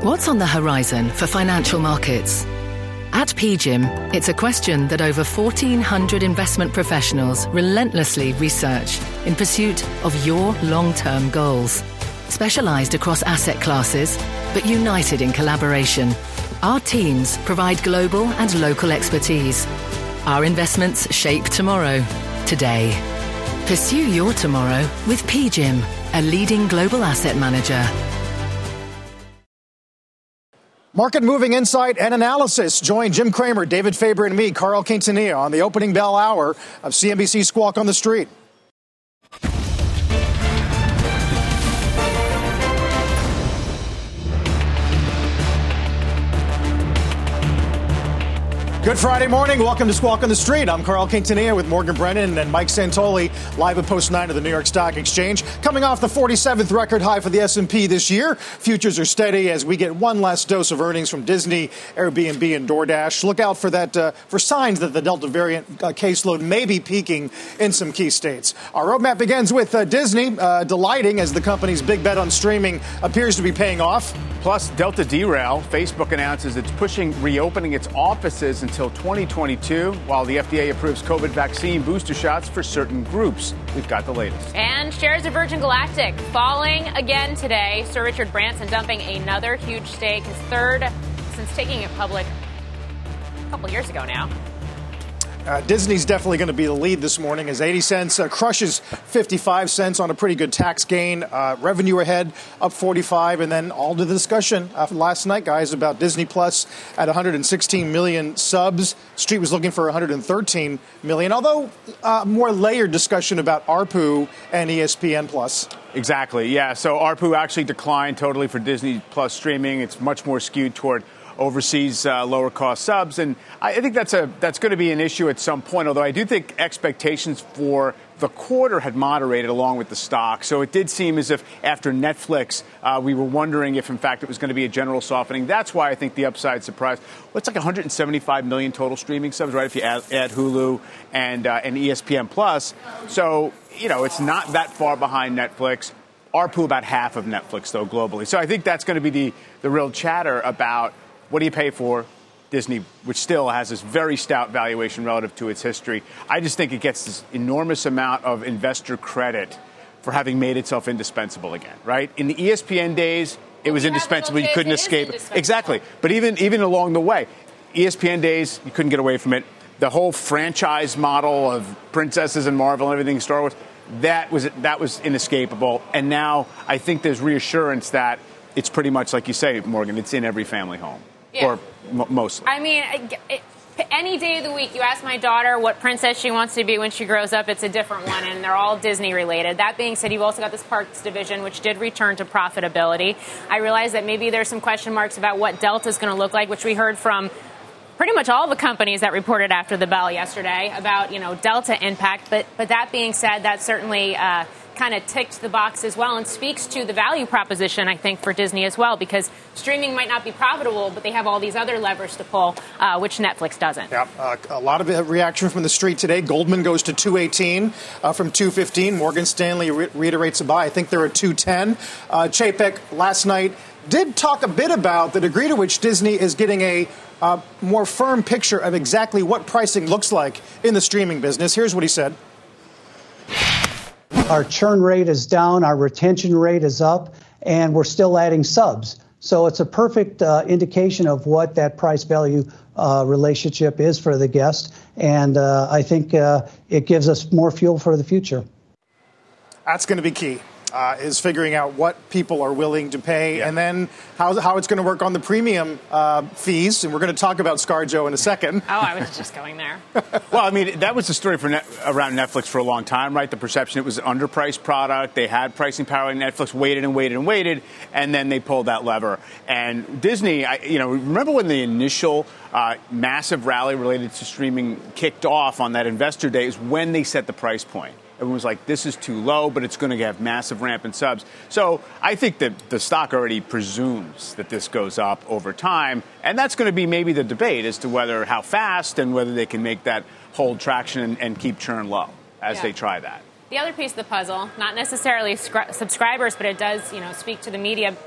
What's on the horizon for financial markets? At PGIM, it's a question that over 1,400 investment professionals relentlessly research in pursuit of your long-term goals. Specialized across asset classes, but united in collaboration, our teams provide global and local expertise. Our investments shape tomorrow, today. Pursue your tomorrow with PGIM, a leading global asset manager. Market moving insight and analysis. Join Jim Cramer, David Faber, and me, Carl Quintanilla, on the opening bell hour of CNBC Squawk on the Street. Good Friday morning. Welcome to Squawk on the Street. I'm Carl Quintanilla with Morgan Brennan and Mike Santoli, live at Post 9 of the New York Stock Exchange. Coming off the 47th record high for the S&P this year, futures are steady as we get one last dose of earnings from Disney, Airbnb, and DoorDash. Look out for that for signs that the Delta variant caseload may be peaking in some key states. Our roadmap begins with Disney, delighting as the company's big bet on streaming appears to be paying off. Plus, Delta derail. Facebook announces it's pushing reopening its offices until 2022, while the FDA approves COVID vaccine booster shots for certain groups. We've got the latest. And shares of Virgin Galactic falling again today. Sir Richard Branson dumping another huge stake, his third since taking it public a couple years ago now. Disney's definitely going to be the lead this morning as 80 cents crushes 55 cents on a pretty good tax gain. Revenue ahead, up 45. And then all to the discussion last night, guys, about Disney Plus at 116 million subs. Street was looking for 113 million, although more layered discussion about ARPU and ESPN Plus. Exactly, yeah. So ARPU actually declined totally for Disney Plus streaming. It's much more skewed toward overseas lower cost subs. And I think that's going to be an issue at some point, although I do think expectations for the quarter had moderated along with the stock. So it did seem as if after Netflix, we were wondering if, in fact, it was going to be a general softening. That's why I think the upside surprise. Well, it's like 175 million total streaming subs, right, if you add Hulu and ESPN Plus. So, it's not that far behind Netflix. ARPU about half of Netflix, though, globally. So I think that's going to be the real chatter about what do you pay for Disney, which still has this very stout valuation relative to its history. I just think it gets this enormous amount of investor credit for having made itself indispensable again, right? In the ESPN days, it was indispensable. You couldn't escape it. Exactly. But even along the way, ESPN days, you couldn't get away from it. The whole franchise model of princesses and Marvel and everything, Star Wars, that was inescapable. And now I think there's reassurance that it's pretty much like you say, Morgan, it's in every family home. Yeah. Or mostly. I mean, any day of the week, you ask my daughter what princess she wants to be when she grows up, it's a different one, and they're all Disney related. That being said, you've also got this parks division, which did return to profitability. I realize that maybe there's some question marks about what Delta is going to look like, which we heard from pretty much all the companies that reported after the bell yesterday about, Delta impact. But that being said, that certainly kind of ticked the box as well and speaks to the value proposition, I think, for Disney as well, because streaming might not be profitable, but they have all these other levers to pull, which Netflix doesn't. Yeah, a lot of reaction from the street today. Goldman goes to 218 from 215. Morgan Stanley reiterates a buy. I think they're at 210. Chapek last night did talk a bit about the degree to which Disney is getting a more firm picture of exactly what pricing looks like in the streaming business. Here's what he said. Our churn rate is down, our retention rate is up, and we're still adding subs. So it's a perfect indication of what that price-value relationship is for the guest, and I think it gives us more fuel for the future. That's going to be key. Is figuring out what people are willing to pay, and then how it's going to work on the premium fees. And we're going to talk about ScarJo in a second. Oh, I was just going there. Well, I mean, that was the story around Netflix for a long time, right? The perception it was an underpriced product. They had pricing power, and Netflix waited and waited and waited, and then they pulled that lever. And Disney, remember when the initial massive rally related to streaming kicked off on that investor day is when they set the price point. Everyone was like, this is too low, but it's going to have massive ramp in subs. So I think that the stock already presumes that this goes up over time. And that's going to be maybe the debate as to how fast and whether they can make that hold traction and keep churn low as they try that. The other piece of the puzzle, not necessarily subscribers, but it does, speak to the media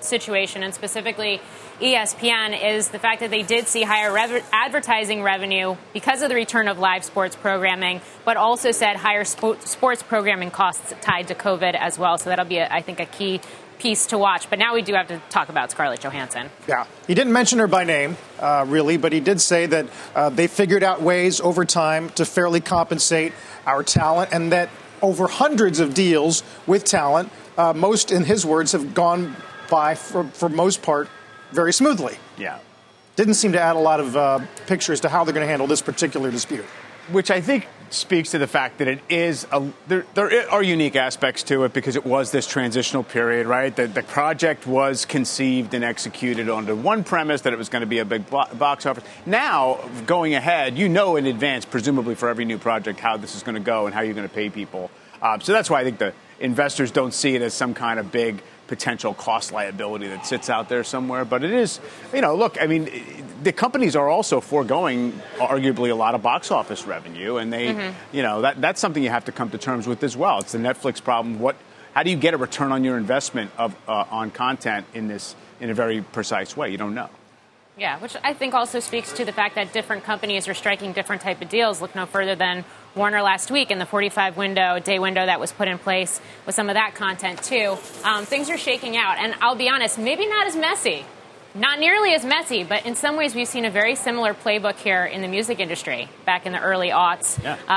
situation, and specifically ESPN, is the fact that they did see higher advertising revenue because of the return of live sports programming, but also said higher sports programming costs tied to COVID as well. So that'll be, I think, a key piece to watch. But now we do have to talk about Scarlett Johansson. Yeah, he didn't mention her by name, really, but he did say that they figured out ways over time to fairly compensate our talent, and that over hundreds of deals with talent, most, in his words, have gone by, for most part, very smoothly. Yeah. Didn't seem to add a lot of pictures to how they're going to handle this particular dispute. Which I think speaks to the fact that it is there are unique aspects to it because it was this transitional period, right? The project was conceived and executed under one premise, that it was going to be a big box office. Now, going ahead, you know in advance, presumably for every new project, how this is going to go and how you're going to pay people. So that's why I think the investors don't see it as some kind of big potential cost liability that sits out there somewhere. But it is, look, I mean, the companies are also foregoing arguably a lot of box office revenue. And they, that's something you have to come to terms with as well. It's the Netflix problem. How do you get a return on your investment on content in a very precise way? You don't know. Yeah, which I think also speaks to the fact that different companies are striking different type of deals. Look no further than Warner last week and the 45-day window that was put in place with some of that content, too. Things are shaking out. And I'll be honest, maybe not as messy. Not nearly as messy, but in some ways we've seen a very similar playbook here in the music industry back in the early aughts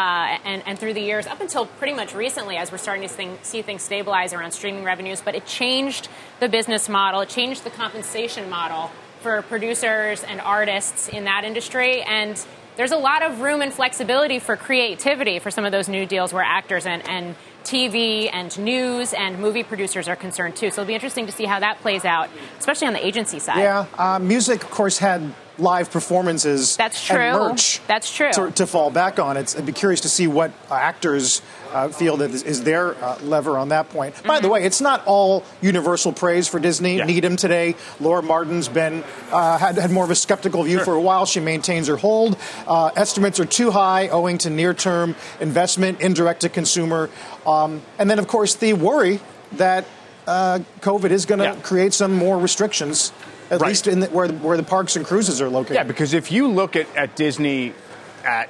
and through the years, up until pretty much recently as we're starting to see things stabilize around streaming revenues. But it changed the business model. It changed the compensation model for producers and artists in that industry. And there's a lot of room and flexibility for creativity for some of those new deals where actors and TV and news and movie producers are concerned, too. So it'll be interesting to see how that plays out, especially on the agency side. Yeah, music, of course, had live performances and merch to fall back on. I'd be curious to see what actors feel that is their lever on that point. By the way, it's not all universal praise for Disney. Needham today, Laura Martin's been had more of a skeptical view for a while. She maintains her hold. Estimates are too high owing to near-term investment in direct-to-consumer. And then, of course, the worry that COVID is going to create some more restrictions, at least in where the parks and cruises are located. Yeah, because if you look at Disney at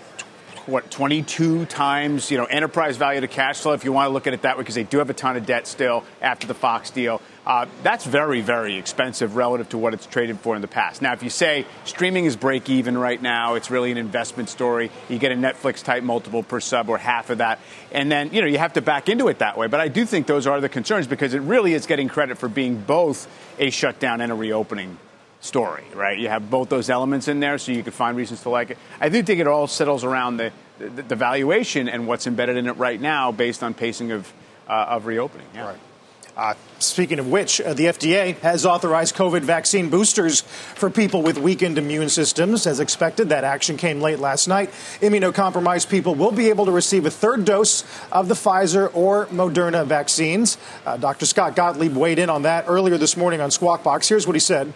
22 times, enterprise value to cash flow, if you want to look at it that way, because they do have a ton of debt still after the Fox deal, that's very, very expensive relative to what it's traded for in the past. Now, if you say streaming is break even right now, it's really an investment story. You get a Netflix type multiple per sub or half of that. And then, you have to back into it that way. But I do think those are the concerns because it really is getting credit for being both a shutdown and a reopening story, right? You have both those elements in there, so you can find reasons to like it. I do think it all settles around the valuation and what's embedded in it right now based on pacing of reopening. Yeah. Right. Speaking of which, the FDA has authorized COVID vaccine boosters for people with weakened immune systems. As expected, that action came late last night. Immunocompromised people will be able to receive a third dose of the Pfizer or Moderna vaccines. Dr. Scott Gottlieb weighed in on that earlier this morning on Squawk Box. Here's what he said.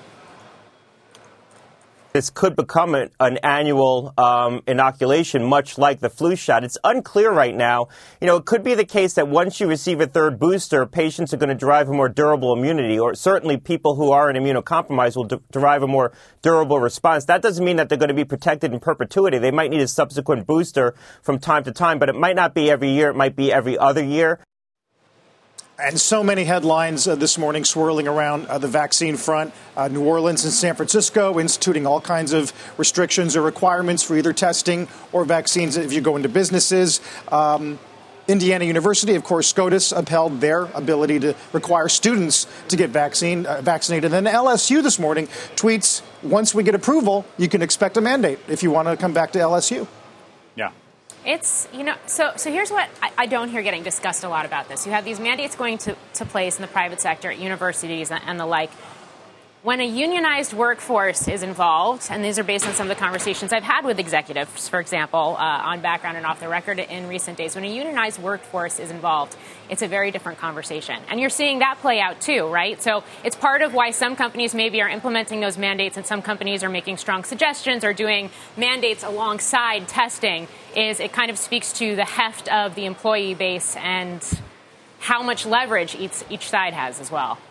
This could become an annual inoculation, much like the flu shot. It's unclear right now. It could be the case that once you receive a third booster, patients are going to derive a more durable immunity, or certainly people who are immunocompromised will derive a more durable response. That doesn't mean that they're going to be protected in perpetuity. They might need a subsequent booster from time to time, but it might not be every year. It might be every other year. And so many headlines this morning swirling around the vaccine front. New Orleans and San Francisco instituting all kinds of restrictions or requirements for either testing or vaccines if you go into businesses. Indiana University, of course, SCOTUS upheld their ability to require students to get vaccinated. And then LSU this morning tweets, once we get approval, you can expect a mandate if you want to come back to LSU. Yeah. It's, so here's what I don't hear getting discussed a lot about this. You have these mandates going to place in the private sector at universities and the like. When a unionized workforce is involved, and these are based on some of the conversations I've had with executives, for example, on background and off the record in recent days, when a unionized workforce is involved, it's a very different conversation. And you're seeing that play out, too, right? So it's part of why some companies maybe are implementing those mandates and some companies are making strong suggestions or doing mandates alongside testing, is it kind of speaks to the heft of the employee base and how much leverage each side has as well.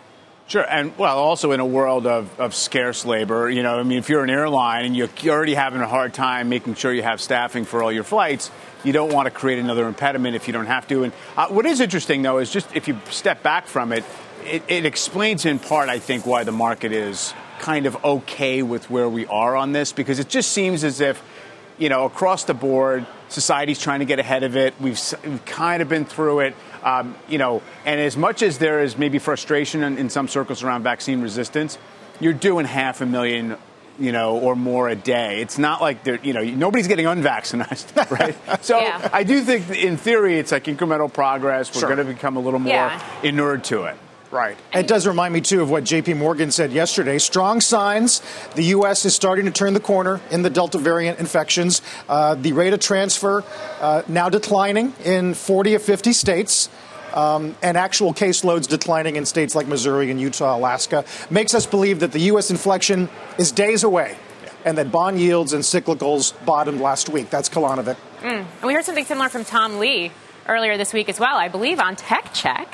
Sure. And, well, also in a world of scarce labor, you know, I mean, if you're an airline and you're already having a hard time making sure you have staffing for all your flights, you don't want to create another impediment if you don't have to. And what is interesting, though, is just if you step back from it, it explains in part, I think, why the market is kind of okay with where we are on this, because it just seems as if, you know, across the board, society's trying to get ahead of it. We've kind of been through it. You know, and as much as there is maybe frustration in some circles around vaccine resistance, you're doing 500,000, you know, or more a day. It's not like you know, nobody's getting unvaccinated, right? So yeah. I do think in theory it's like incremental progress. We're going to become a little more inured to it. Right. It does remind me, too, of what J.P. Morgan said yesterday. Strong signs. The U.S. is starting to turn the corner in the Delta variant infections. The rate of transfer now declining in 40 or 50 states. And actual caseloads declining in states like Missouri and Utah, Alaska, makes us believe that the U.S. inflection is days away and that bond yields and cyclicals bottomed last week. That's Kalanovic. And we heard something similar from Tom Lee earlier this week as well, I believe, on Tech Check.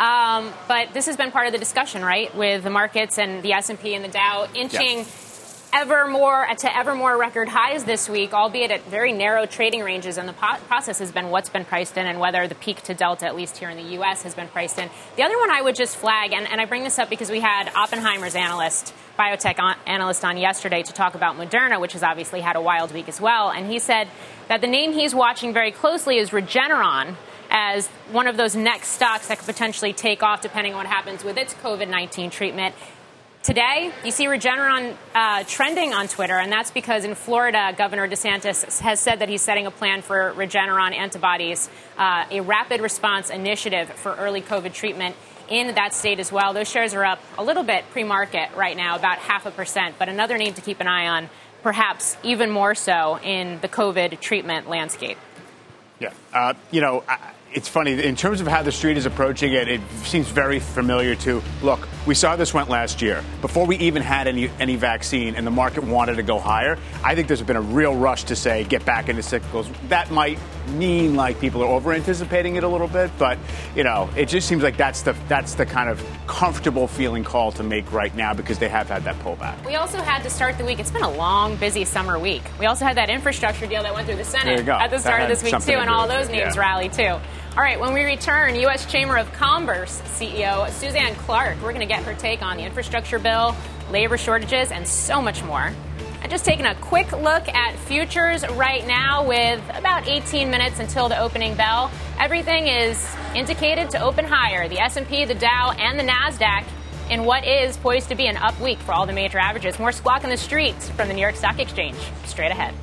But this has been part of the discussion, right, with the markets and the S&P and the Dow inching ever more record highs this week, albeit at very narrow trading ranges. And the process has been what's been priced in and whether the peak to delta, at least here in the U.S., has been priced in. The other one I would just flag, and I bring this up because we had Oppenheimer's biotech analyst on yesterday to talk about Moderna, which has obviously had a wild week as well. And he said that the name he's watching very closely is Regeneron, as one of those next stocks that could potentially take off depending on what happens with its COVID-19 treatment. Today, you see Regeneron trending on Twitter, and that's because in Florida, Governor DeSantis has said that he's setting a plan for Regeneron antibodies, a rapid response initiative for early COVID treatment in that state as well. Those shares are up a little bit pre-market right now, about 0.5%, but another name to keep an eye on, perhaps even more so in the COVID treatment landscape. Yeah. You know, it's funny. In terms of how the street is approaching it, it seems very familiar to, look, we saw this went last year. Before we even had any vaccine and the market wanted to go higher, I think there's been a real rush to say get back into cyclicals. That might mean like people are over-anticipating it a little bit, but, you know, it just seems like that's the kind of comfortable feeling call to make right now because they have had that pullback. We also had to start the week. It's been a long, busy summer week. We also had that infrastructure deal that went through the Senate at the start of this week, too, and all those names rallied, too. All right, when we return, U.S. Chamber of Commerce CEO Suzanne Clark, we're going to get her take on the infrastructure bill, labor shortages, and so much more. And just taking a quick look at futures right now with about 18 minutes until the opening bell. Everything is indicated to open higher. The S&P, the Dow, and the NASDAQ in what is poised to be an up week for all the major averages. More Squawk on the Streets from the New York Stock Exchange. Straight ahead.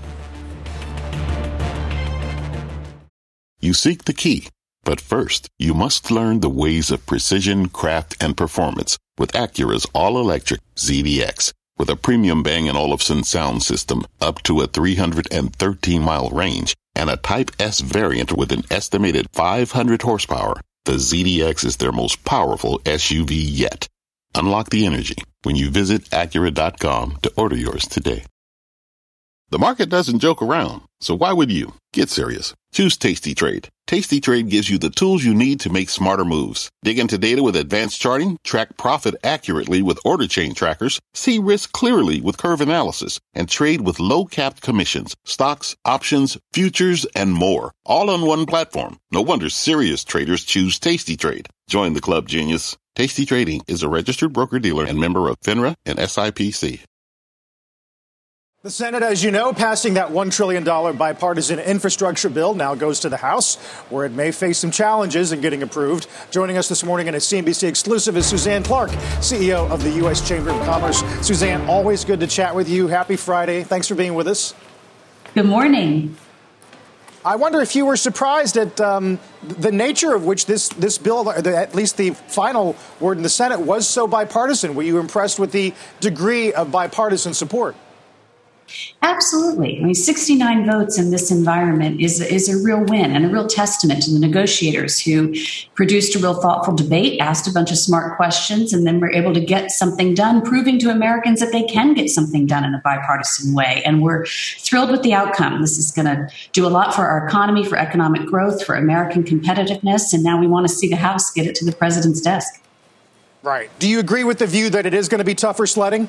You seek the key. But first, you must learn the ways of precision, craft, and performance with Acura's all-electric ZDX. With a premium Bang & Olufsen sound system up to a 313-mile range and a Type S variant with an estimated 500 horsepower, the ZDX is their most powerful SUV yet. Unlock the energy when you visit Acura.com to order yours today. The market doesn't joke around, so why would you? Get serious. Choose Tasty Trade. Tasty Trade gives you the tools you need to make smarter moves. Dig into data with advanced charting, track profit accurately with order chain trackers, see risk clearly with curve analysis, and trade with low-capped commissions, stocks, options, futures, and more. All on one platform. No wonder serious traders choose Tasty Trade. Join the club, genius. Tasty Trading is a registered broker-dealer and member of FINRA and SIPC. The Senate, as you know, passing that $1 trillion bipartisan infrastructure bill now goes to the House, where it may face some challenges in getting approved. Joining us this morning in a CNBC exclusive is Suzanne Clark, CEO of the U.S. Chamber of Commerce. Suzanne, always good to chat with you. Happy Friday. Thanks for being with us. Good morning. I wonder if you were surprised at the nature of which this bill, at least the final word in the Senate, was so bipartisan. Were you impressed with the degree of bipartisan support? Absolutely. I mean, 69 votes in this environment is a real win and a real testament to the negotiators who produced a real thoughtful debate, asked a bunch of smart questions, and then were able to get something done, proving to Americans that they can get something done in a bipartisan way. And we're thrilled with the outcome. This is going to do a lot for our economy, for economic growth, for American competitiveness. And now we want to see the House get it to the president's desk. Right. Do you agree with the view that it is going to be tougher sledding?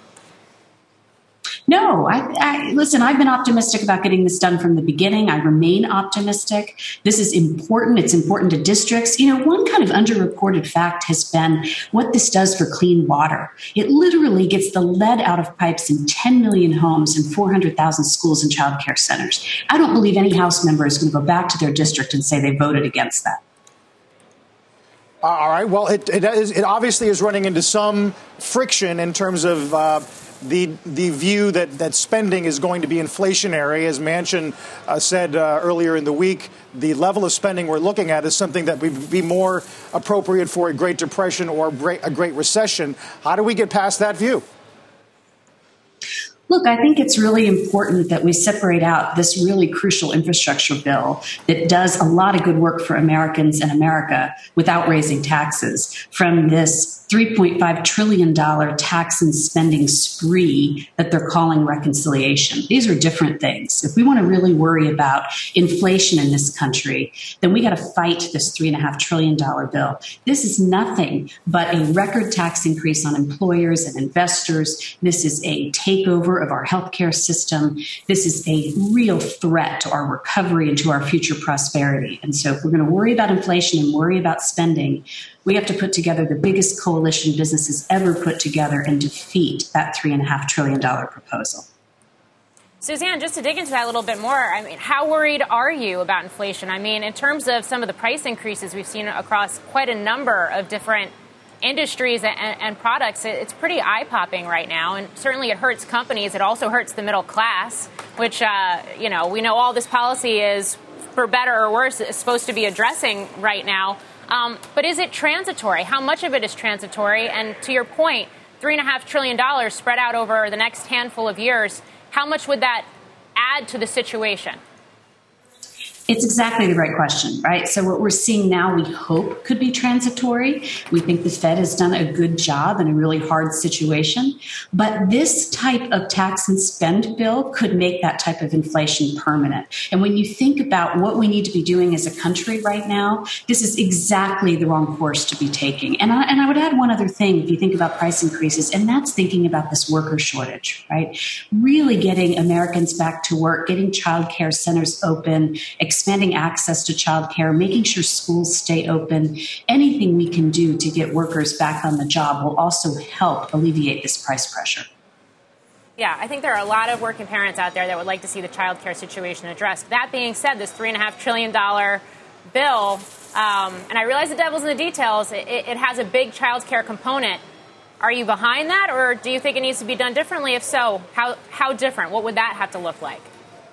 No, listen, I've been optimistic about getting this done from the beginning. I remain optimistic. This is important. It's important to districts. One kind of underreported fact has been what this does for clean water. It literally gets the lead out of pipes in 10 million homes and 400,000 schools and child care centers. I don't believe any House member is going to go back to their district and say they voted against that. All right. Well, it obviously is running into some friction in terms of the view that spending is going to be inflationary. As Manchin said earlier in the week, the level of spending we're looking at is something that would be more appropriate for a Great Depression or a Great Recession. How do we get past that view? Look, I think it's really important that we separate out this really crucial infrastructure bill that does a lot of good work for Americans and America without raising taxes from this $3.5 trillion tax and spending spree that they're calling reconciliation. These are different things. If we want to really worry about inflation in this country, then we got to fight this $3.5 trillion bill. This is nothing but a record tax increase on employers and investors. This is a takeover of our healthcare system. This is a real threat to our recovery and to our future prosperity. And so if we're going to worry about inflation and worry about spending, we have to put together the biggest coalition businesses ever put together and defeat that $3.5 trillion proposal. Suzanne, just to dig into that a little bit more, I mean, how worried are you about inflation? I mean, in terms of some of the price increases we've seen across quite a number of different industries and products, it's pretty eye-popping right now. And certainly it hurts companies. It also hurts the middle class, which, we know all this policy is, for better or worse, is supposed to be addressing right now. But is it transitory? How much of it is transitory? And to your point, $3.5 trillion spread out over the next handful of years, how much would that add to the situation? It's exactly the right question, right? So what we're seeing now, we hope could be transitory. We think the Fed has done a good job in a really hard situation. But this type of tax and spend bill could make that type of inflation permanent. And when you think about what we need to be doing as a country right now, this is exactly the wrong course to be taking. And I would add one other thing if you think about price increases, and that's thinking about this worker shortage, right? Really getting Americans back to work, getting child care centers open, expanding access to childcare, making sure schools stay open. Anything we can do to get workers back on the job will also help alleviate this price pressure. Yeah, I think there are a lot of working parents out there that would like to see the childcare situation addressed. That being said, this $3.5 trillion bill, and I realize the devil's in the details, it has a big childcare component. Are you behind that, or do you think it needs to be done differently? If so, how different? What would that have to look like?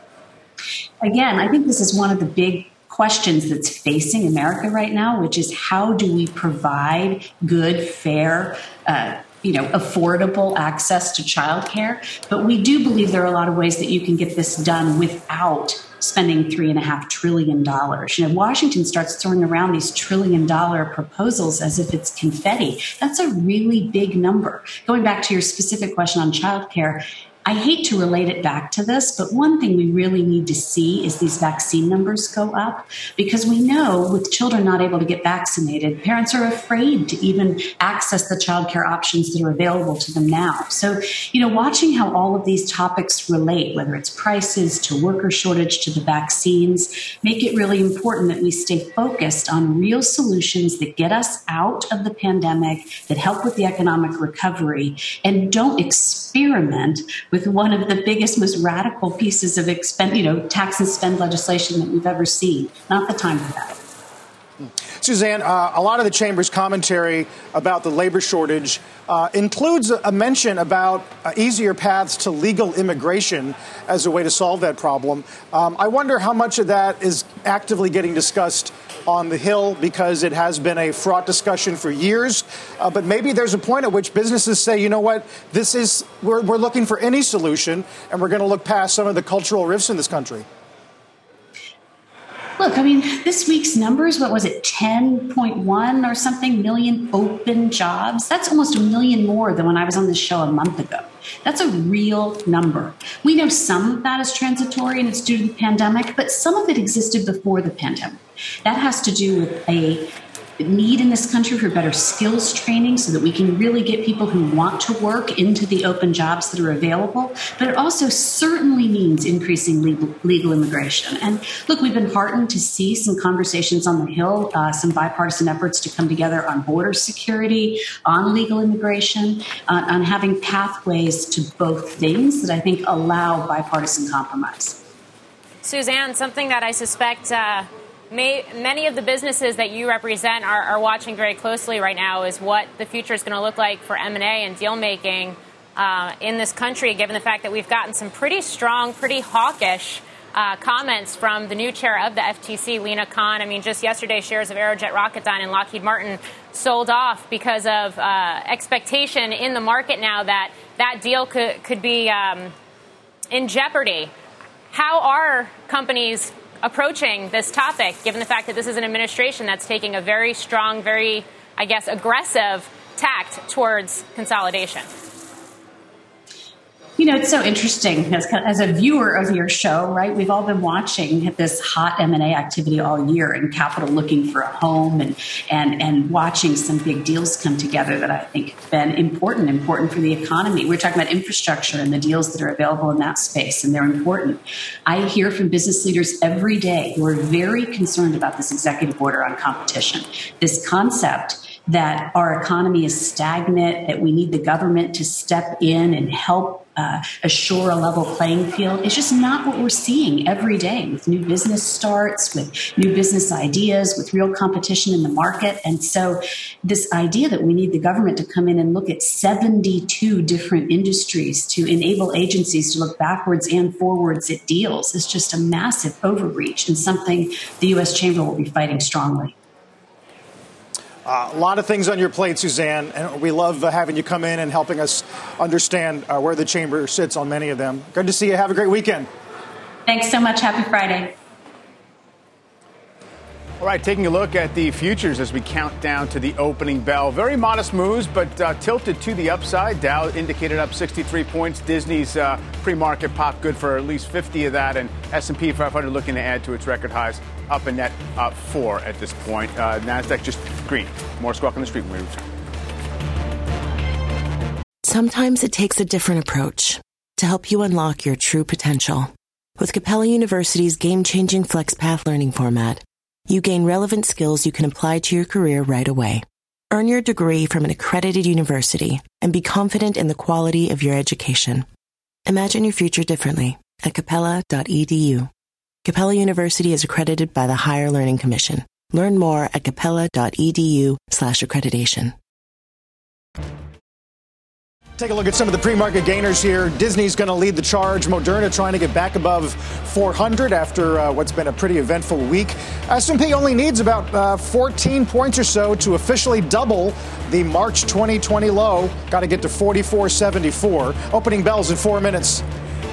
Again, I think this is one of the big questions that's facing America right now, which is how do we provide good, fair, affordable access to childcare? But we do believe there are a lot of ways that you can get this done without spending $3.5 trillion. Washington starts throwing around these $1 trillion proposals as if it's confetti. That's a really big number. Going back to your specific question on childcare, I hate to relate it back to this, but one thing we really need to see is these vaccine numbers go up, because we know with children not able to get vaccinated, parents are afraid to even access the childcare options that are available to them now. So, watching how all of these topics relate, whether it's prices to worker shortage to the vaccines, make it really important that we stay focused on real solutions that get us out of the pandemic, that help with the economic recovery, and don't experiment with one of the biggest, most radical pieces of tax and spend legislation that we've ever seen. Not the time for that. Suzanne, a lot of the chamber's commentary about the labor shortage includes a mention about easier paths to legal immigration as a way to solve that problem. I wonder how much of that is actively getting discussed on the Hill, because it has been a fraught discussion for years. But maybe there's a point at which businesses say, you know what, we're looking for any solution, and we're going to look past some of the cultural rifts in this country. Look, this week's numbers, what was it, 10.1 or something million open jobs? That's almost 1 million more than when I was on this show a month ago. That's a real number. We know some of that is transitory and it's due to the pandemic, but some of it existed before the pandemic. That has to do with a need in this country for better skills training so that we can really get people who want to work into the open jobs that are available. But it also certainly means increasing legal immigration. And look, we've been heartened to see some conversations on the Hill, some bipartisan efforts to come together on border security, on legal immigration, on having pathways to both things that I think allow bipartisan compromise. Suzanne, something that I suspect many of the businesses that you represent are watching very closely right now is what the future is going to look like for M&A and deal making in this country, given the fact that we've gotten some pretty strong, pretty hawkish comments from the new chair of the FTC, Lina Khan. I mean, just yesterday, shares of Aerojet Rocketdyne and Lockheed Martin sold off because of expectation in the market now that that deal could be in jeopardy. How are companies approaching this topic, given the fact that this is an administration that's taking a very strong, very, I guess, aggressive tact towards consolidation? You know, it's so interesting as a viewer of your show, right? We've all been watching this hot M&A activity all year and capital looking for a home and watching some big deals come together that I think have been important for the economy. We're talking about infrastructure and the deals that are available in that space, and they're important. I hear from business leaders every day who are very concerned about this executive order on competition, this concept that our economy is stagnant, that we need the government to step in and help assure a level playing field. It's just not what we're seeing every day with new business starts, with new business ideas, with real competition in the market. And so this idea that we need the government to come in and look at 72 different industries to enable agencies to look backwards and forwards at deals is just a massive overreach and something the U.S. Chamber will be fighting strongly. A lot of things on your plate, Suzanne, and we love having you come in and helping us understand where the chamber sits on many of them. Good to see you. Have a great weekend. Thanks so much. Happy Friday. All right, taking a look at the futures as we count down to the opening bell. Very modest moves, but tilted to the upside. Dow indicated up 63 points. Disney's pre-market pop good for at least 50 of that. And S&P 500 looking to add to its record highs, up a net 4 at this point. NASDAQ just green. More Squawk on the Street when we return. Sometimes it takes a different approach to help you unlock your true potential. With Capella University's game-changing FlexPath learning format, you gain relevant skills you can apply to your career right away. Earn your degree from an accredited university and be confident in the quality of your education. Imagine your future differently at capella.edu. Capella University is accredited by the Higher Learning Commission. Learn more at capella.edu/accreditation. Take a look at some of the pre-market gainers here. Disney's going to lead the charge. Moderna trying to get back above 400 after what's been a pretty eventful week. S&P only needs about 14 points or so to officially double the March 2020 low. Got to get to 44.74. Opening bells in 4 minutes.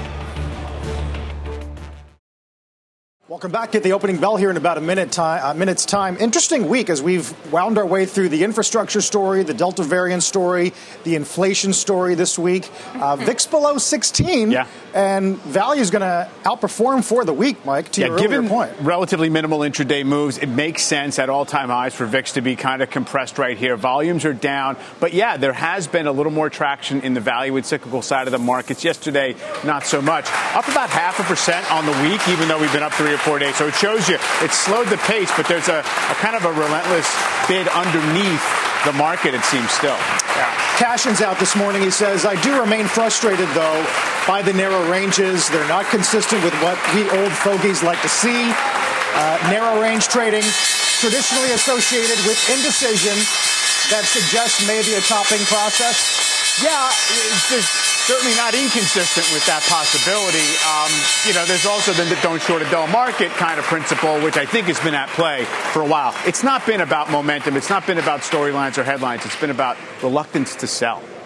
Welcome back. Get the opening bell here in about a minute's time. Interesting week as we've wound our way through the infrastructure story, the Delta variant story, the inflation story this week. VIX below 16, and value is going to outperform for the week, Mike, to your earlier point. Given relatively minimal intraday moves, it makes sense at all-time highs for VIX to be kind of compressed right here. Volumes are down, but there has been a little more traction in the value and cyclical side of the markets. Yesterday, not so much. Up about 0.5% on the week, even though we've been up 3 or 4 days. So it shows you it's slowed the pace, but there's a kind of a relentless bid underneath the market, it seems still. Cashin's out this morning. He says, I do remain frustrated, though, by the narrow ranges. They're not consistent with what we old fogies like to see. Narrow range trading, traditionally associated with indecision that suggests maybe a topping process. It's certainly not inconsistent with that possibility. There's also the don't short a dull market kind of principle, which I think has been at play for a while. It's not been about momentum. It's not been about storylines or headlines. It's been about reluctance to sell.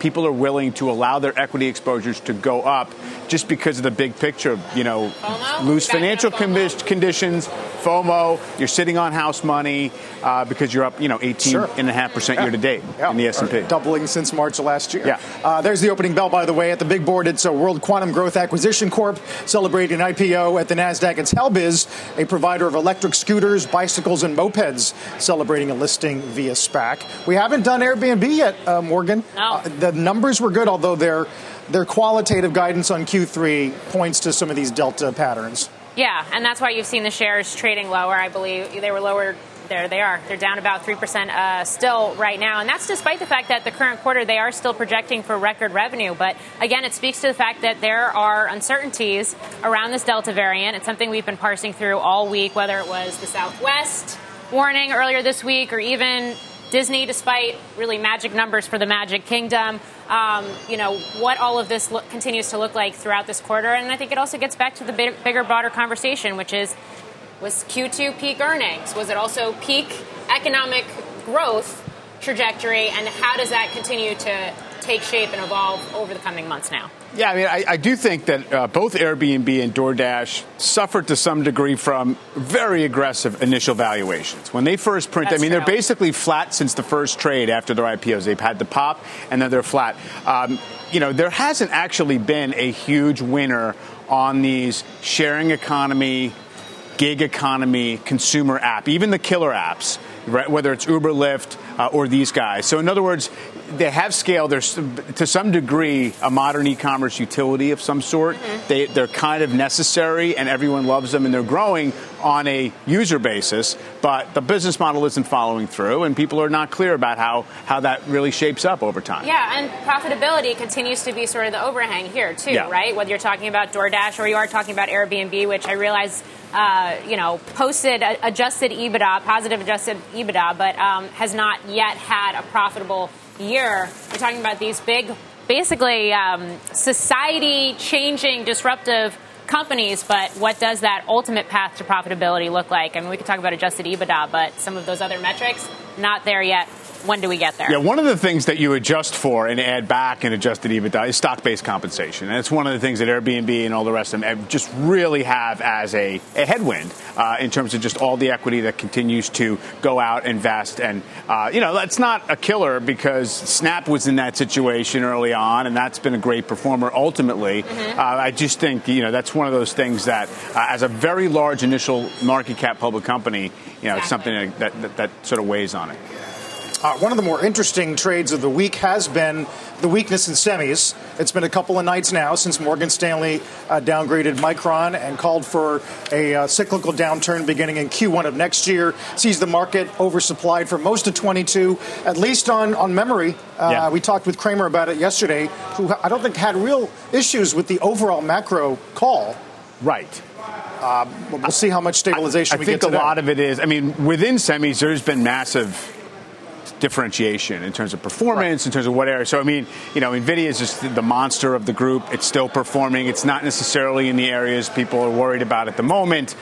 people are willing to allow their equity exposures to go up just because of the big picture, loose financial conditions, FOMO, you're sitting on house money because you're up, 18.5% year to date in the S&P. Doubling since March of last year. Yeah. There's the opening bell, by the way. At the big board, it's World Quantum Growth Acquisition Corp. celebrating an IPO. At the NASDAQ, it's Helbiz, a provider of electric scooters, bicycles, and mopeds, celebrating a listing via SPAC. We haven't done Airbnb yet, Morgan. No. The numbers were good, although their qualitative guidance on Q3 points to some of these delta patterns. Yeah, and that's why you've seen the shares trading lower. I believe they were lower. There they are. They're down about 3% still right now. And that's despite the fact that the current quarter, they are still projecting for record revenue. But again, it speaks to the fact that there are uncertainties around this Delta variant. It's something we've been parsing through all week, whether it was the Southwest warning earlier this week or even Disney, despite really magic numbers for the Magic Kingdom, what all of this continues to look like throughout this quarter. And I think it also gets back to the bigger, broader conversation, which is, was Q2 peak earnings? Was it also peak economic growth trajectory? And how does that continue to take shape and evolve over the coming months now? Yeah, I mean, I do think that both Airbnb and DoorDash suffered to some degree from very aggressive initial valuations. When they first printed, they're basically flat since the first trade after their IPOs. They've had the pop, and then they're flat. There hasn't actually been a huge winner on these sharing economy, gig economy, consumer app, even the killer apps, right? Whether it's Uber, Lyft, or these guys. So in other words, they have scale. There's, to some degree, a modern e-commerce utility of some sort. Mm-hmm. They're kind of necessary, and everyone loves them, and they're growing on a user basis. But the business model isn't following through, and people are not clear about how that really shapes up over time. Yeah, and profitability continues to be sort of the overhang here, too, right? Whether you're talking about DoorDash or you are talking about Airbnb, which I realize posted adjusted EBITDA, positive adjusted EBITDA, but has not yet had a profitable year. We're talking about these big, basically society-changing, disruptive companies, but what does that ultimate path to profitability look like? I mean, we could talk about adjusted EBITDA, but some of those other metrics, not there yet. When do we get there? Yeah, one of the things that you adjust for and add back in adjusted EBITDA is stock-based compensation. And it's one of the things that Airbnb and all the rest of them just really have as a headwind in terms of just all the equity that continues to go out, invest. And, that's not a killer because Snap was in that situation early on, and that's been a great performer ultimately. Mm-hmm. I just think, that's one of those things that as a very large initial market cap public company, it's something that sort of weighs on it. One of the more interesting trades of the week has been the weakness in semis. It's been a couple of nights now since Morgan Stanley downgraded Micron and called for a cyclical downturn beginning in Q1 of next year. Sees the market oversupplied for most of 22, at least on memory. We talked with Kramer about it yesterday, who I don't think had real issues with the overall macro call. Right. We'll see how much stabilization we get today. I think a lot of it is, within semis, there's been massive differentiation in terms of performance, in terms of what area. So, NVIDIA is just the monster of the group. It's still performing. It's not necessarily in the areas people are worried about at the moment.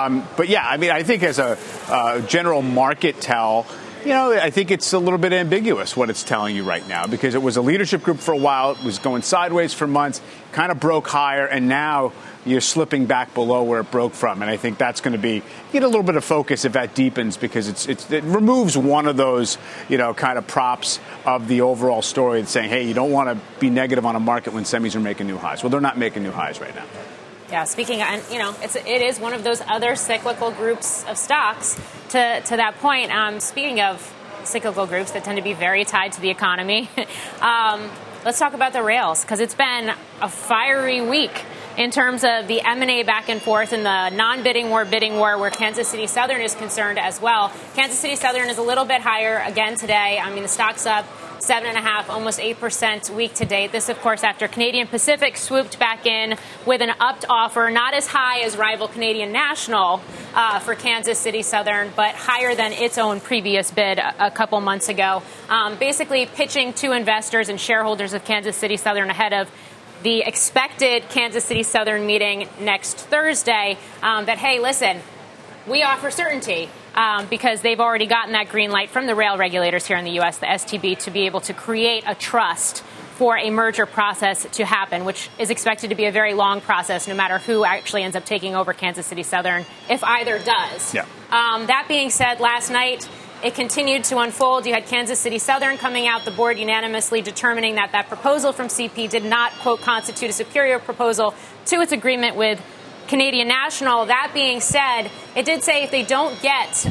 I think as a general market tell, I think it's a little bit ambiguous what it's telling you right now because it was a leadership group for a while. It was going sideways for months, kind of broke higher, and now you're slipping back below where it broke from. And I think that's going to get a little bit of focus if that deepens because it removes one of those, kind of props of the overall story that's saying, hey, you don't want to be negative on a market when semis are making new highs. Well, they're not making new highs right now. Yeah, speaking, it is one of those other cyclical groups of stocks. To that point, speaking of cyclical groups that tend to be very tied to the economy, let's talk about the rails because it's been a fiery week in terms of the M&A back and forth and the non-bidding war, bidding war where Kansas City Southern is concerned as well. Kansas City Southern is a little bit higher again today. The stock's up 7.5%, almost 8% week to date. This, of course, after Canadian Pacific swooped back in with an upped offer, not as high as rival Canadian National for Kansas City Southern, but higher than its own previous bid a couple months ago. Basically pitching to investors and shareholders of Kansas City Southern ahead of the expected Kansas City Southern meeting next Thursday that, hey, listen, we offer certainty because they've already gotten that green light from the rail regulators here in the U.S., the STB, to be able to create a trust for a merger process to happen, which is expected to be a very long process, no matter who actually ends up taking over Kansas City Southern, if either does. Yeah. That being said, last night, it continued to unfold. You had Kansas City Southern coming out, the board unanimously determining that that proposal from CP did not, quote, constitute a superior proposal to its agreement with Canadian National. That being said, it did say if they don't get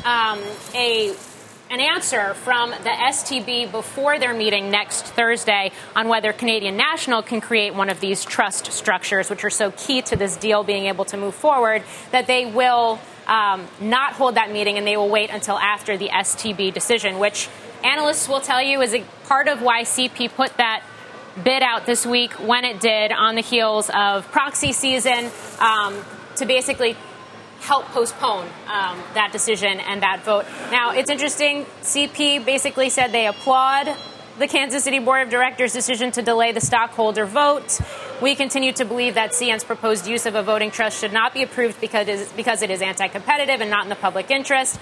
an answer from the STB before their meeting next Thursday on whether Canadian National can create one of these trust structures, which are so key to this deal being able to move forward, that they will not hold that meeting and they will wait until after the STB decision, which analysts will tell you is a part of why CP put that bid out this week when it did on the heels of proxy season to basically help postpone that decision and that vote. Now, it's interesting. CP basically said they applaud the Kansas City Board of Directors' decision to delay the stockholder vote. We continue to believe that CN's proposed use of a voting trust should not be approved because it is anti-competitive and not in the public interest.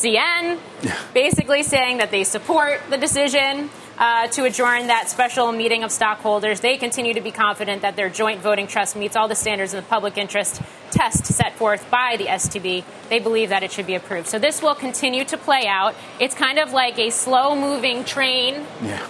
CN basically saying that they support the decision to adjourn that special meeting of stockholders. They continue to be confident that their joint voting trust meets all the standards of the public interest test set forth by the STB. They believe that it should be approved. So this will continue to play out. It's kind of like a slow-moving train. Yeah.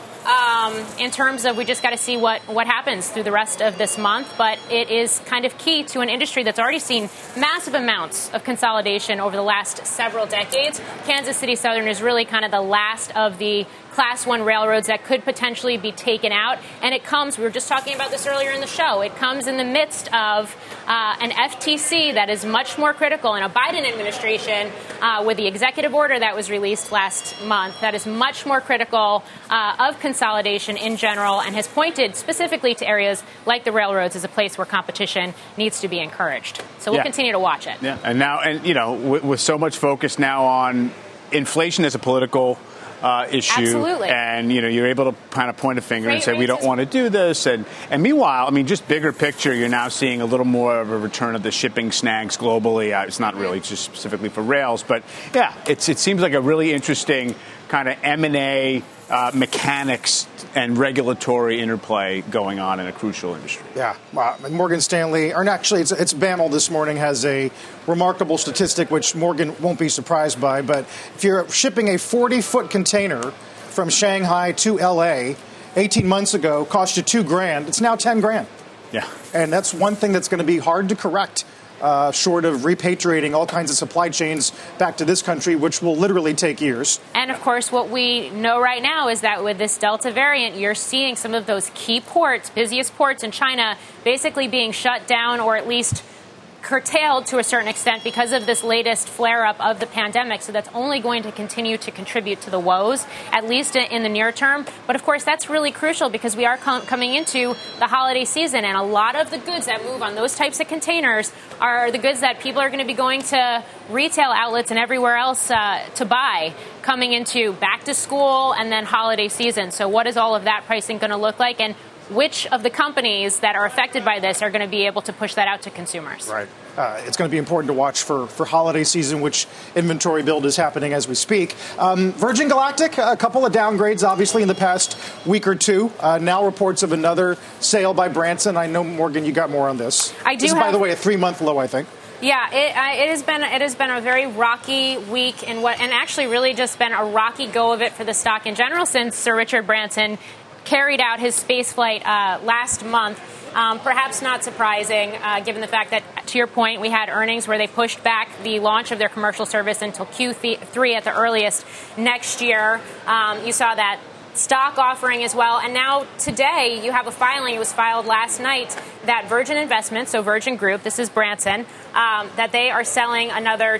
In terms of we just got to see what happens through the rest of this month. But it is kind of key to an industry that's already seen massive amounts of consolidation over the last several decades. Kansas City Southern is really kind of the last of the Class 1 railroads that could potentially be taken out. And it comes, we were just talking about this earlier in the show, it comes in the midst of an FTC that is much more critical, and a Biden administration with the executive order that was released last month that is much more critical of consolidation in general and has pointed specifically to areas like the railroads as a place where competition needs to be encouraged. So we'll continue to watch it. Yeah, and now, with so much focus now on inflation as a political issue. Absolutely. And, you're able to kind of point a finger and say, we don't want to do this. And meanwhile, just bigger picture, you're now seeing a little more of a return of the shipping snags globally. It's not really just specifically for rails. But, yeah, it seems like a really interesting kind of M&A mechanics and regulatory interplay going on in a crucial industry. Yeah. Morgan Stanley, or actually it's BAML this morning, has a remarkable statistic which Morgan won't be surprised by. But if you're shipping a 40-foot container from Shanghai to L.A. 18 months ago, cost you $2,000, it's now $10,000. Yeah. And that's one thing that's going to be hard to correct. Short of repatriating all kinds of supply chains back to this country, which will literally take years. And, of course, what we know right now is that with this Delta variant, you're seeing some of those key ports, busiest ports in China, basically being shut down or at least curtailed to a certain extent because of this latest flare-up of the pandemic. So that's only going to continue to contribute to the woes, at least in the near term. But, of course, that's really crucial because we are coming into the holiday season, and a lot of the goods that move on those types of containers are the goods that people are going to be going to retail outlets and everywhere else to buy coming into back to school and then holiday season. So what is all of that pricing going to look like? And which of the companies that are affected by this are going to be able to push that out to consumers? Right. It's going to be important to watch for holiday season, which inventory build is happening as we speak. Virgin Galactic, a couple of downgrades, obviously, in the past week or two. Now reports of another sale by Branson. I know, Morgan, you got more on this. I do. This is, by the way, a 3-month low, I think. Yeah, it has been a very rocky week and actually really just been a rocky go of it for the stock in general since Sir Richard Branson carried out his space flight last month. Perhaps not surprising, given the fact that, to your point, we had earnings where they pushed back the launch of their commercial service until Q3 at the earliest next year. You saw that stock offering as well. And now today you have a filing. It was filed last night that Virgin Investments, so Virgin Group, this is Branson, that they are selling another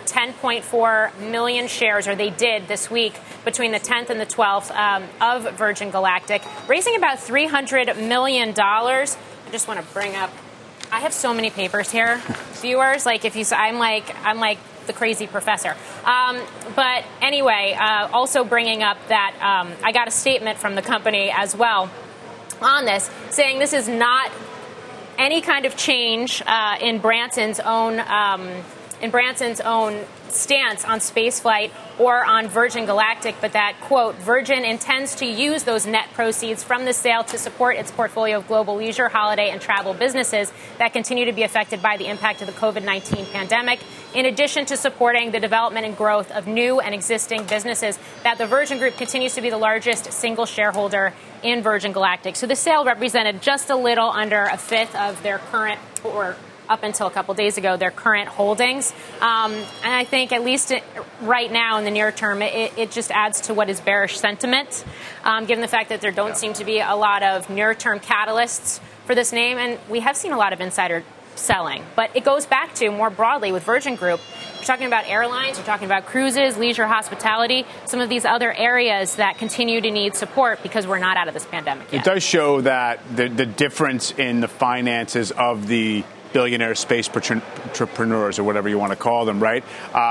10.4 million shares, or they did this week, between the 10th and the 12th of Virgin Galactic, raising about $300 million. I just want to bring up, I have so many papers here, viewers. Like if you, I'm like the crazy professor. But anyway, also bringing up that I got a statement from the company as well on this, saying this is not any kind of change in Branson's own in Branson's own stance on spaceflight or on Virgin Galactic, but that, quote, Virgin intends to use those net proceeds from the sale to support its portfolio of global leisure, holiday, and travel businesses that continue to be affected by the impact of the COVID-19 pandemic, in addition to supporting the development and growth of new and existing businesses, that the Virgin Group continues to be the largest single shareholder in Virgin Galactic. So the sale represented just a little under a fifth of their current, or up until a couple days ago, their current holdings. And I think at least right now in the near term, it just adds to what is bearish sentiment, given the fact that there don't seem to be a lot of near-term catalysts for this name. And we have seen a lot of insider selling. But it goes back to, more broadly, with Virgin Group, you're talking about airlines, you're talking about cruises, leisure, hospitality, some of these other areas that continue to need support because we're not out of this pandemic yet. It does show that the difference in the finances of the billionaire space entrepreneurs, or whatever you want to call them, right?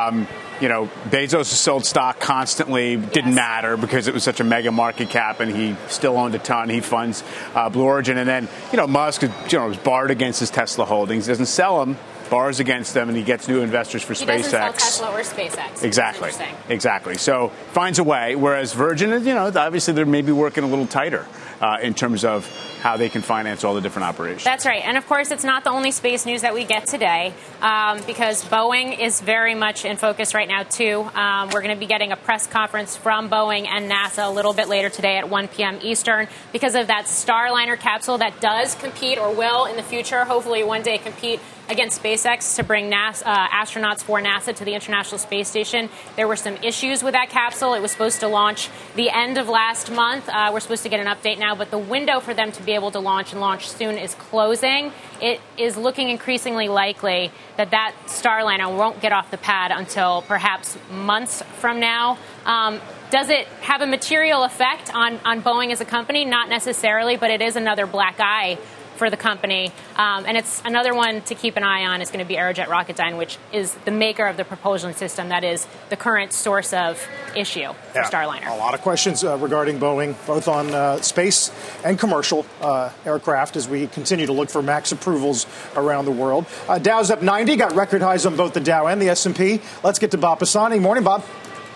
Bezos sold stock constantly, didn't matter because it was such a mega market cap, and he still owned a ton. He funds Blue Origin. And then, Musk, was barred against his Tesla holdings, doesn't sell them, bars against them, and he gets new investors for he SpaceX. He doesn't sell Tesla or SpaceX. Exactly. So finds a way, whereas Virgin, obviously they're maybe working a little tighter in terms of how they can finance all the different operations. That's right. And, of course, it's not the only space news that we get today because Boeing is very much in focus right now, too. We're going to be getting a press conference from Boeing and NASA a little bit later today at 1 p.m. Eastern because of that Starliner capsule that does compete, or will in the future, hopefully one day compete against SpaceX to bring astronauts for NASA to the International Space Station. There were some issues with that capsule. It was supposed to launch the end of last month. We're supposed to get an update now, but the window for them to be able to launch soon is closing. It is looking increasingly likely that Starliner won't get off the pad until perhaps months from now. Does it have a material effect on Boeing as a company? Not necessarily, but it is another black eye for the company. And it's another one to keep an eye on is going to be Aerojet Rocketdyne, which is the maker of the propulsion system that is the current source of issue for Starliner. A lot of questions regarding Boeing, both on space and commercial aircraft, as we continue to look for MAX approvals around the world. Dow's up 90, got record highs on both the Dow and the S&P. Let's get to Bob Pisani. Morning, Bob.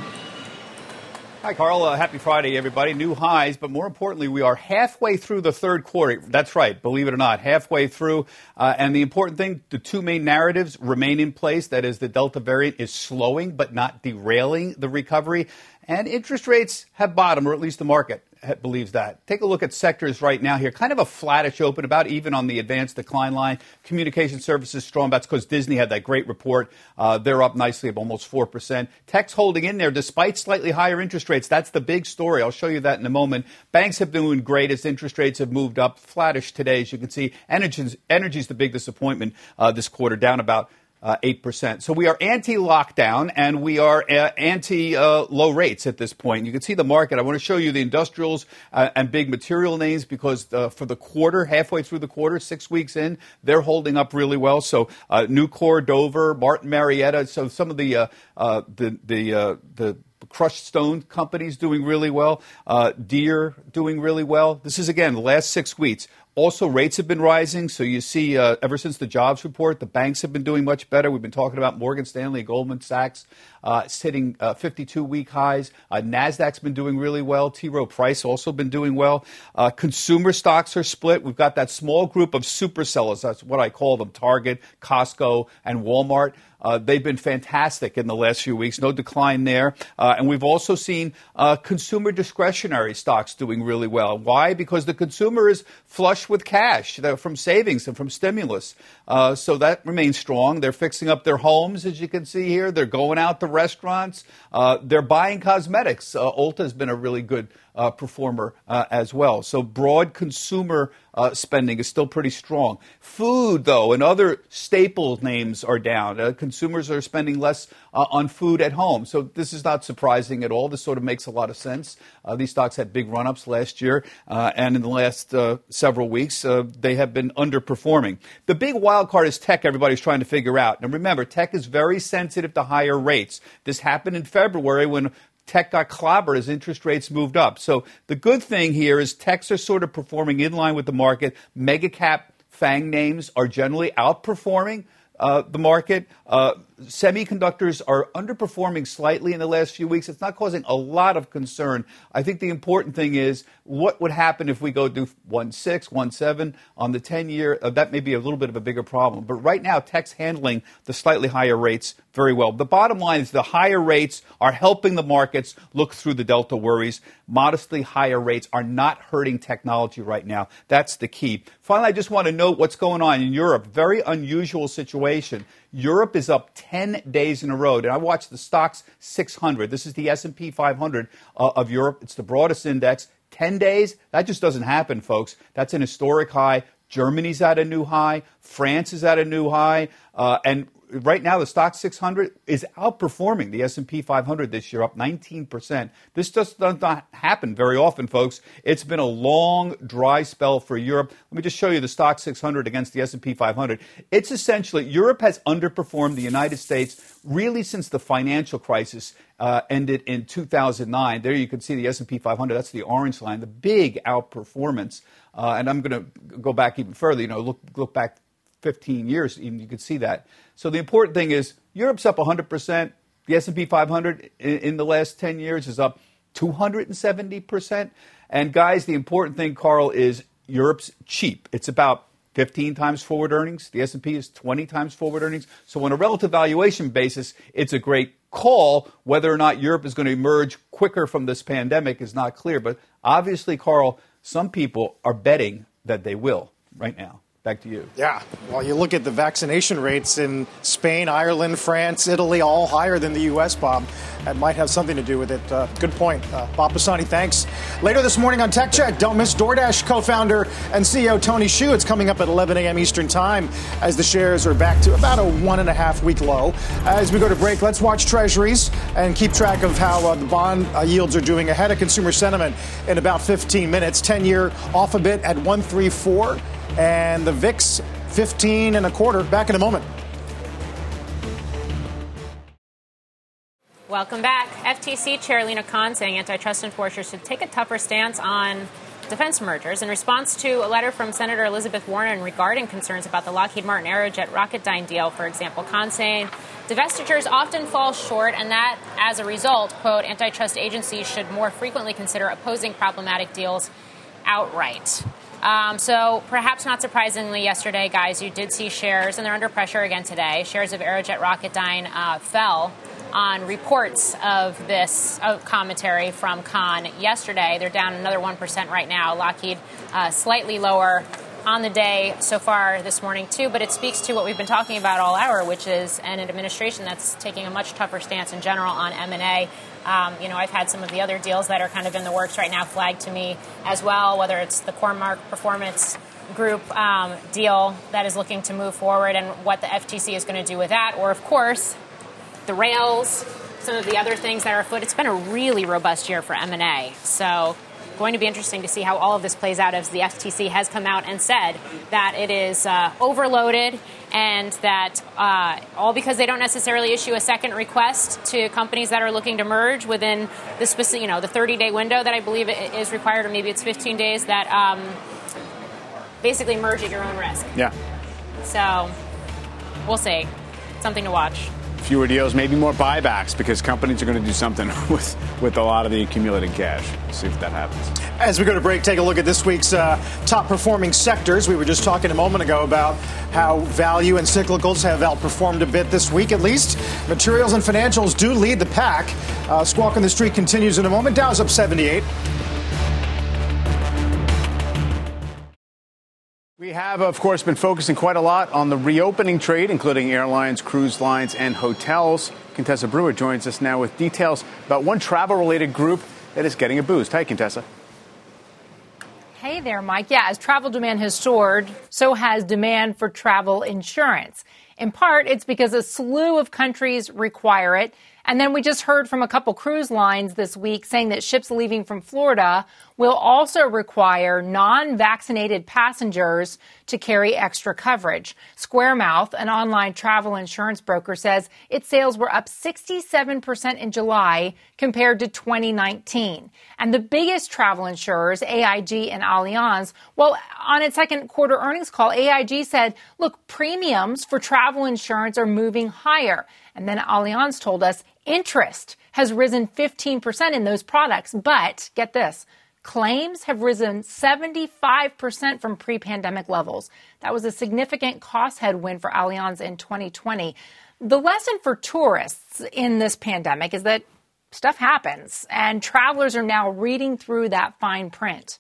Hi, Carl. Happy Friday, everybody. New highs, but more importantly, we are halfway through the third quarter. That's right, believe it or not, halfway through. And the important thing, the two main narratives remain in place. That is, the Delta variant is slowing but not derailing the recovery. And interest rates have bottomed, or at least the market believes that. Take a look at sectors right now here. Kind of a flattish open, about even on the advanced decline line. Communication services strong. That's because Disney had that great report. They're up nicely at almost 4%. Tech's holding in there despite slightly higher interest rates. That's the big story. I'll show you that in a moment. Banks have been doing great as interest rates have moved up. Flattish today, as you can see. Energy's the big disappointment this quarter, down about 8%. So we are anti-lockdown and we are anti-low rates at this point. You can see the market. I want to show you the industrials and big material names because for the quarter, halfway through the quarter, 6 weeks in, they're holding up really well. So Nucor, Dover, Martin Marietta. So some of the crushed stone companies doing really well. Deere doing really well. This is, again, the last 6 weeks. Also, rates have been rising. So you see, ever since the jobs report, the banks have been doing much better. We've been talking about Morgan Stanley, Goldman Sachs, hitting 52-week highs. NASDAQ's been doing really well. T. Rowe Price also been doing well. Consumer stocks are split. We've got that small group of super sellers. That's what I call them, Target, Costco, and Walmart. They've been fantastic in the last few weeks. No decline there. And we've also seen consumer discretionary stocks doing really well. Why? Because the consumer is flush with cash from savings and from stimulus. So that remains strong. They're fixing up their homes, as you can see here. They're going out to restaurants. They're buying cosmetics. Ulta has been a really good performer as well. So broad consumer spending is still pretty strong. Food, though, and other staple names are down. Consumers are spending less on food at home. So this is not surprising at all. This sort of makes a lot of sense. These stocks had big run-ups last year, and in the last several weeks, they have been underperforming. The big wild card is tech everybody's trying to figure out. And remember, tech is very sensitive to higher rates. This happened in February when tech got clobbered as interest rates moved up. So the good thing here is techs are sort of performing in line with the market. Mega cap FANG names are generally outperforming the market. Semiconductors are underperforming slightly in the last few weeks. It's not causing a lot of concern. I think the important thing is what would happen if we go do 1.6, 1.7 on the 10-year. That may be a little bit of a bigger problem. But right now, tech's handling the slightly higher rates very well. The bottom line is the higher rates are helping the markets look through the Delta worries. Modestly higher rates are not hurting technology right now. That's the key. Finally, I just want to note what's going on in Europe. Very unusual situation. Europe is up 10 days in a row. And I watched the Stoxx 600. This is the S&P 500 of Europe. It's the broadest index. 10 days? That just doesn't happen, folks. That's an historic high. Germany's at a new high. France is at a new high. And right now, the Stoxx 600 is outperforming the S&P 500 this year, up 19%. This just does not happen very often, folks. It's been a long, dry spell for Europe. Let me just show you the Stoxx 600 against the S&P 500. It's essentially, Europe has underperformed the United States really since the financial crisis ended in 2009. There you can see the S&P 500. That's the orange line, the big outperformance. And I'm going to go back even further. Look back 15 years, even you could see that. So the important thing is Europe's up 100%. The S&P 500 in the last 10 years is up 270%. And guys, the important thing, Carl, is Europe's cheap. It's about 15 times forward earnings. The S&P is 20 times forward earnings. So on a relative valuation basis, it's a great call. Whether or not Europe is going to emerge quicker from this pandemic is not clear. But obviously, Carl, some people are betting that they will right now. Back to you. Yeah. Well, you look at the vaccination rates in Spain, Ireland, France, Italy, all higher than the U.S., Bob. That might have something to do with it. Good point. Bob Pisani, thanks. Later this morning on Tech Check, don't miss DoorDash co-founder and CEO Tony Xu. It's coming up at 11 a.m. Eastern time as the shares are back to about a 1.5-week low. As we go to break, let's watch Treasuries and keep track of how the bond yields are doing ahead of consumer sentiment in about 15 minutes. 10-year off a bit at 1.34. And the VIX, 15.25. Back in a moment. Welcome back. FTC Chair Lina Khan saying antitrust enforcers should take a tougher stance on defense mergers in response to a letter from Senator Elizabeth Warren regarding concerns about the Lockheed Martin Aerojet Rocketdyne deal, for example. Khan saying divestitures often fall short and that, as a result, quote, antitrust agencies should more frequently consider opposing problematic deals outright. So perhaps not surprisingly yesterday, guys, you did see shares, and they're under pressure again today. Shares of Aerojet Rocketdyne fell on reports of this commentary from Khan yesterday. They're down another 1% right now. Lockheed slightly lower on the day so far this morning, too. But it speaks to what we've been talking about all hour, which is an administration that's taking a much tougher stance in general on M&A. I've had some of the other deals that are kind of in the works right now flagged to me as well, whether it's the Cormark Performance Group deal that is looking to move forward and what the FTC is going to do with that, or, of course, the rails, some of the other things that are afoot. It's been a really robust year for M&A. So going to be interesting to see how all of this plays out as the FTC has come out and said that it is overloaded and that all because they don't necessarily issue a second request to companies that are looking to merge within the specific, the 30-day window that I believe is required, or maybe it's 15 days, that basically merge at your own risk. Yeah. So we'll see. Something to watch. Fewer deals, maybe more buybacks, because companies are going to do something with a lot of the accumulated cash. We'll see if that happens. As we go to break, take a look at this week's top performing sectors. We were just talking a moment ago about how value and cyclicals have outperformed a bit this week, at least. Materials and financials do lead the pack. Squawk on the Street continues in a moment. Dow's up 78. We have, of course, been focusing quite a lot on the reopening trade, including airlines, cruise lines, and hotels. Contessa Brewer joins us now with details about one travel-related group that is getting a boost. Hi, Contessa. Hey there, Mike. Yeah, as travel demand has soared, so has demand for travel insurance. In part, it's because a slew of countries require it, And then we just heard from a couple cruise lines this week saying that ships leaving from Florida will also require non-vaccinated passengers to carry extra coverage. Squaremouth, an online travel insurance broker, says its sales were up 67% in July compared to 2019. And the biggest travel insurers, AIG and Allianz, well, on its second quarter earnings call, AIG said, look, premiums for travel insurance are moving higher. And then Allianz told us interest has risen 15% in those products. But get this, claims have risen 75% from pre-pandemic levels. That was a significant cost headwind for Allianz in 2020. The lesson for tourists in this pandemic is that stuff happens, and travelers are now reading through that fine print.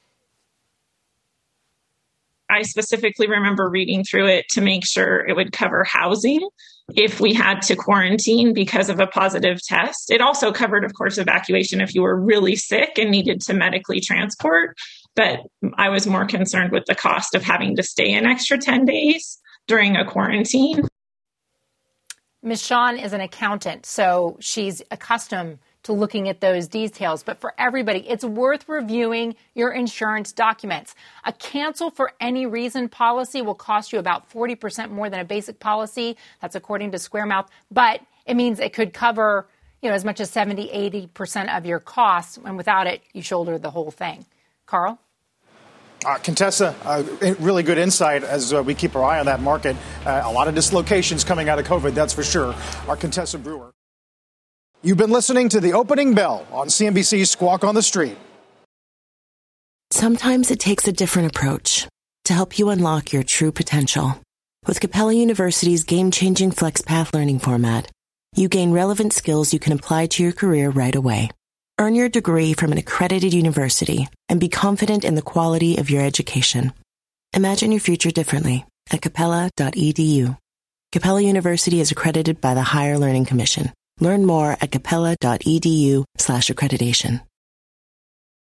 I specifically remember reading through it to make sure it would cover housing if we had to quarantine because of a positive test. It also covered, of course, evacuation if you were really sick and needed to medically transport. But I was more concerned with the cost of having to stay an extra 10 days during a quarantine. Ms. Sean is an accountant, so she's accustomed to looking at those details. But for everybody, it's worth reviewing your insurance documents. A cancel for any reason policy will cost you about 40% more than a basic policy. That's according to Squaremouth. But it means it could cover, as much as 70-80% of your costs. And without it, you shoulder the whole thing. Carl? Contessa, really good insight as we keep our eye on that market. A lot of dislocations coming out of COVID, that's for sure. Our Contessa Brewer. You've been listening to The Opening Bell on CNBC's Squawk on the Street. Sometimes it takes a different approach to help you unlock your true potential. With Capella University's game-changing FlexPath learning format, you gain relevant skills you can apply to your career right away. Earn your degree from an accredited university and be confident in the quality of your education. Imagine your future differently at capella.edu. Capella University is accredited by the Higher Learning Commission. Learn more at capella.edu/accreditation.